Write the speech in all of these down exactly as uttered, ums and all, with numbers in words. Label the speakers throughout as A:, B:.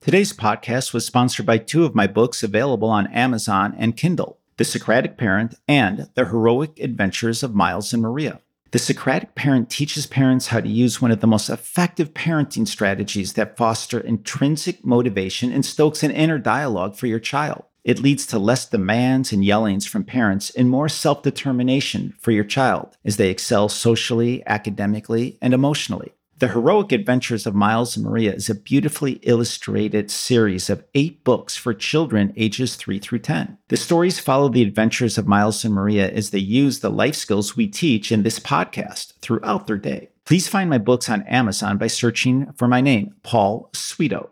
A: Today's podcast was sponsored by two of my books available on Amazon and Kindle, The Socratic Parent and The Heroic Adventures of Miles and Maria. The Socratic Parent teaches parents how to use one of the most effective parenting strategies that foster intrinsic motivation and stokes an inner dialogue for your child. It leads to less demands and yellings from parents and more self-determination for your child as they excel socially, academically, and emotionally. The Heroic Adventures of Miles and Maria is a beautifully illustrated series of eight books for children ages three through ten. The stories follow the adventures of Miles and Maria as they use the life skills we teach in this podcast throughout their day. Please find my books on Amazon by searching for my name, Paul Sweeto.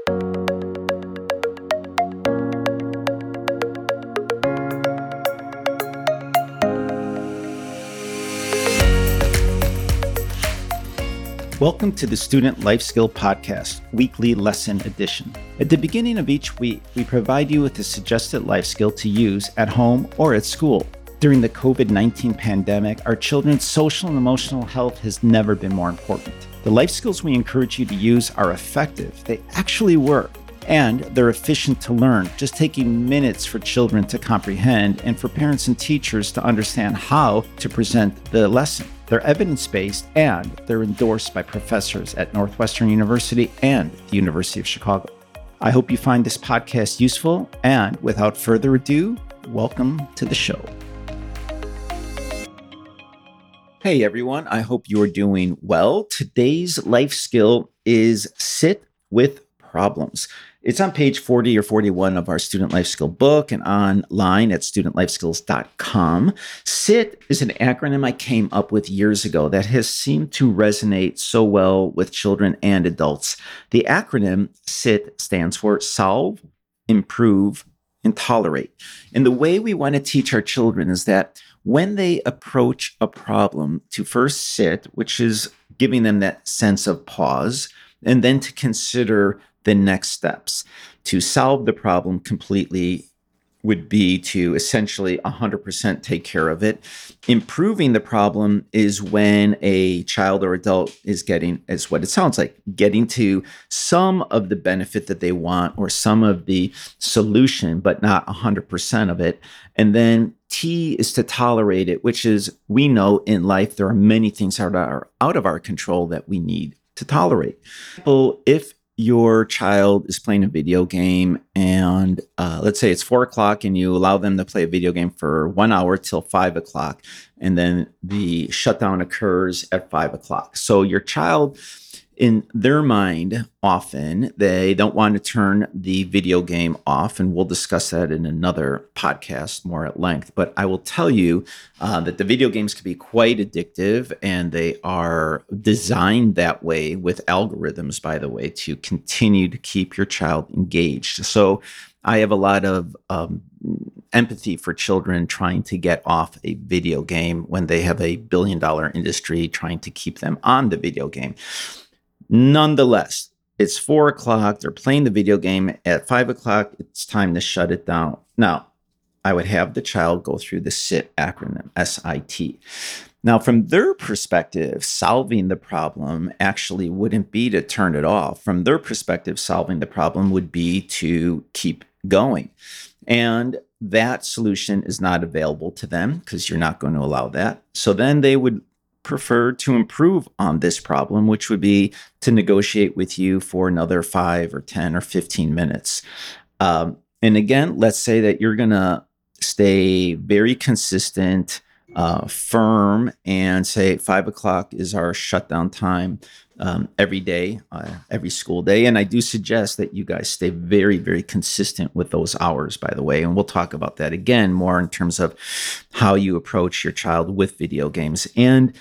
A: Welcome to the Student Life Skill Podcast, weekly lesson edition. At the beginning of each week, we provide you with a suggested life skill to use at home or at school. During the covid nineteen pandemic, our children's social and emotional health has never been more important. The life skills we encourage you to use are effective. They actually work, and they're efficient to learn, just taking minutes for children to comprehend and for parents and teachers to understand how to present the lesson. They're evidence-based and they're endorsed by professors at Northwestern University and the University of Chicago. I hope you find this podcast useful, and without further ado, welcome to the show. Hey everyone, I hope you are doing well. Today's life skill is sit with problems. It's on page forty or forty-one of our Student Life Skill book and online at student life skills dot com. SIT is an acronym I came up with years ago that has seemed to resonate so well with children and adults. The acronym SIT stands for Solve, Improve, and Tolerate. And the way we want to teach our children is that when they approach a problem, to first sit, which is giving them that sense of pause, and then to consider the next steps. To solve the problem completely would be to essentially one hundred percent take care of it. Improving the problem is when a child or adult is getting, is what it sounds like, getting to some of the benefit that they want or some of the solution, but not one hundred percent of it. And then T is to tolerate it, which is, we know in life there are many things that are out of our control that we need to tolerate. Well, if your child is playing a video game and uh, let's say it's four o'clock and you allow them to play a video game for one hour till five o'clock, and then the shutdown occurs at five o'clock. So your child, in their mind, often they don't want to turn the video game off, and we'll discuss that in another podcast more at length. But I will tell you uh, that the video games can be quite addictive, and they are designed that way with algorithms, by the way, to continue to keep your child engaged. So I have a lot of um, empathy for children trying to get off a video game when they have a billion dollar industry trying to keep them on the video game. Nonetheless, it's four o'clock. They're playing the video game. At five o'clock, it's time to shut it down. Now, I would have the child go through the SIT acronym, S I T. Now, from their perspective, solving the problem actually wouldn't be to turn it off. From their perspective, solving the problem would be to keep going. And that solution is not available to them because you're not going to allow that. So then they would prefer to improve on this problem, which would be to negotiate with you for another five or ten or fifteen minutes. Um, and again, let's say that you're going to stay very consistent, uh, firm, and say five o'clock is our shutdown time um, every day, uh, every school day. And I do suggest that you guys stay very, very consistent with those hours, by the way. And we'll talk about that again more in terms of how you approach your child with video games. And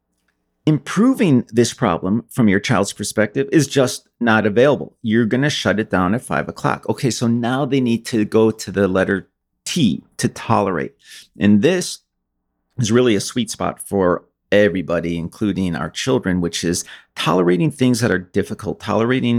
A: improving this problem from your child's perspective is just not available. You're going to shut it down at five o'clock. Okay, so now they need to go to the letter T, to tolerate. And this is really a sweet spot for everybody, including our children, which is tolerating things that are difficult, tolerating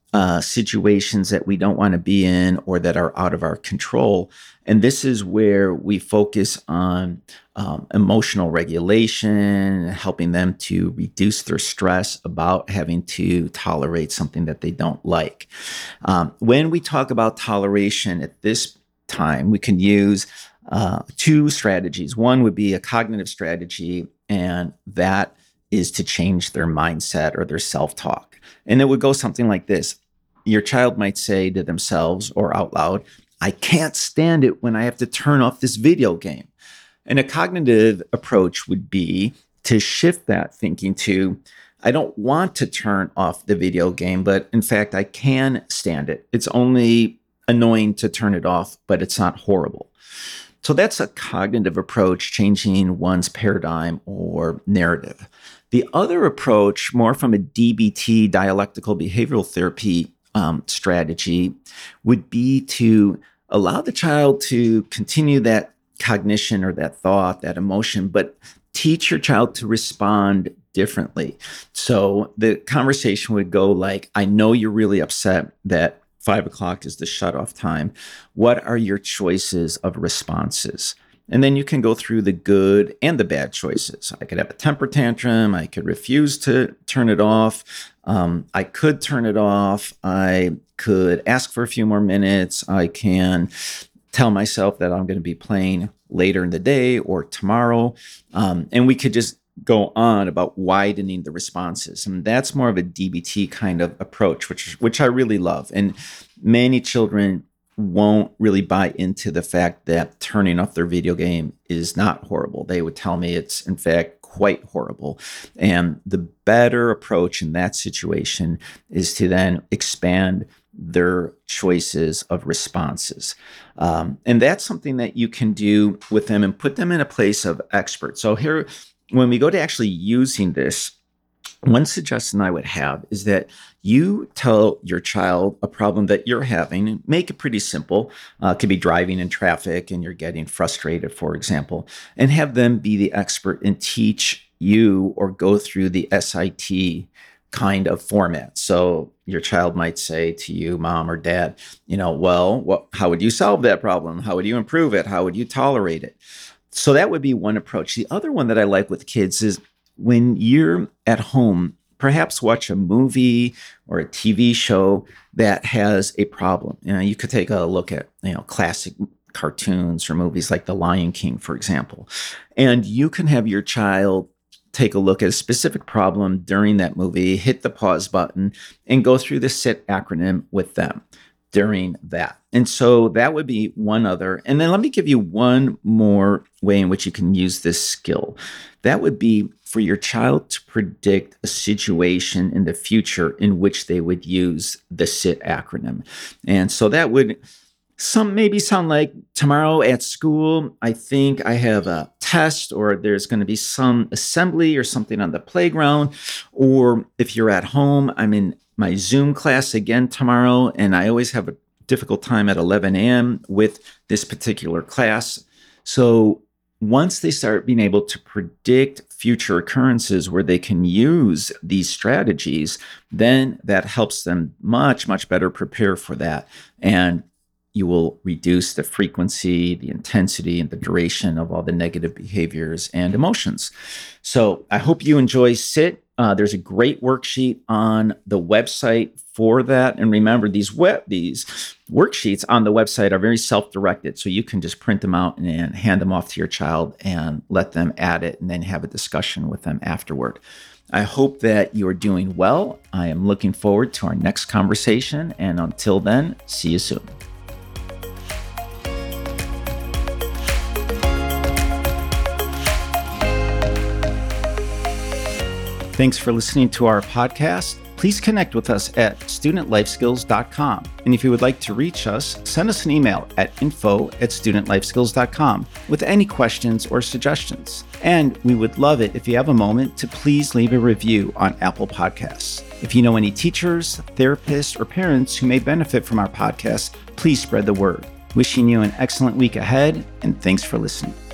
A: uh, situations that we don't want to be in or that are out of our control. And this is where we focus on um, emotional regulation, helping them to reduce their stress about having to tolerate something that they don't like. Um, when we talk about toleration at this time, we can use uh, two strategies. One would be a cognitive strategy, and that is to change their mindset or their self-talk. And it would go something like this. Your child might say to themselves or out loud, "I can't stand it when I have to turn off this video game." And a cognitive approach would be to shift that thinking to, I don't want to turn off the video game, but in fact, I can stand it. It's only annoying to turn it off, but it's not horrible. So that's a cognitive approach, changing one's paradigm or narrative. The other approach, more from a D B T, dialectical behavioral therapy um, strategy, would be to allow the child to continue that cognition or that thought, that emotion, but teach your child to respond differently. So the conversation would go like, I know you're really upset that five o'clock is the shutoff time. What are your choices of responses? And then you can go through the good and the bad choices. I could have a temper tantrum. I could refuse to turn it off. Um, I could turn it off. I could ask for a few more minutes. I can tell myself that I'm going to be playing later in the day or tomorrow. Um, and we could just go on about widening the responses. And that's more of a D B T kind of approach, which, which I really love. And many children won't really buy into the fact that turning off their video game is not horrible. They would tell me it's, in fact, quite horrible. And the better approach in that situation is to then expand their choices of responses. Um, and that's something that you can do with them and put them in a place of expert. So here, when we go to actually using this, one suggestion I would have is that you tell your child a problem that you're having and make it pretty simple. Uh, it could be driving in traffic and you're getting frustrated, for example, and have them be the expert and teach you or go through the S I T kind of format. So your child might say to you, Mom or Dad, you know, well, what, how would you solve that problem? How would you improve it? How would you tolerate it? So that would be one approach. The other one that I like with kids is when you're at home, perhaps watch a movie or a T V show that has a problem. You know, you could take a look at, you know, classic cartoons or movies like The Lion King, for example, and you can have your child take a look at a specific problem during that movie, hit the pause button, and go through the SIT acronym with them during that. And so that would be one other. And then let me give you one more way in which you can use this skill. That would be for your child to predict a situation in the future in which they would use the SIT acronym. And so that would some maybe sound like, tomorrow at school, I think I have a test, or there's going to be some assembly or something on the playground. Or if you're at home, I'm in my Zoom class again tomorrow, and I always have a difficult time at eleven a.m. with this particular class. So once they start being able to predict future occurrences where they can use these strategies, then that helps them much, much better prepare for that. And you will reduce the frequency, the intensity, and the duration of all the negative behaviors and emotions. So I hope you enjoy SIT. Uh, there's a great worksheet on the website for that. And remember, these web, these worksheets on the website are very self-directed. So you can just print them out and, and hand them off to your child and let them add it and then have a discussion with them afterward. I hope that you're doing well. I am looking forward to our next conversation. And until then, see you soon. Thanks for listening to our podcast. Please connect with us at student life skills dot com. And if you would like to reach us, send us an email at info at student life skills dot com with any questions or suggestions. And we would love it if you have a moment to please leave a review on Apple Podcasts. If you know any teachers, therapists, or parents who may benefit from our podcast, please spread the word. Wishing you an excellent week ahead, and thanks for listening.